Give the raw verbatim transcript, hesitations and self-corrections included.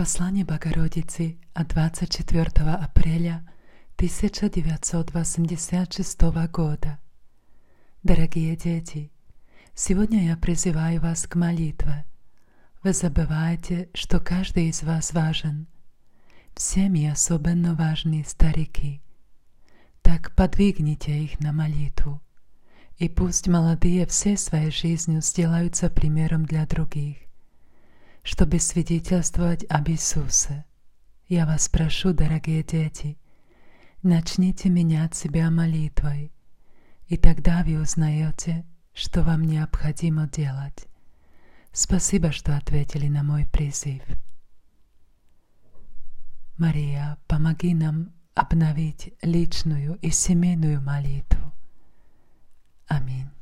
Послание Богородицы от двадцать четвёртого апреля тысяча девятьсот восемьдесят шестого года. Дорогие дети, сегодня я призываю вас к молитве. Вы забываете, что каждый из вас важен. Всеми особенно важны старики. Так подвигните их на молитву. И пусть молодые всей своей жизнью сделаются примером для других, чтобы свидетельствовать об Иисусе. Я вас прошу, дорогие дети, начните менять себя молитвой, и тогда вы узнаете, что вам необходимо делать. Спасибо, что ответили на мой призыв. Мария, помоги нам обновить личную и семейную молитву. Аминь.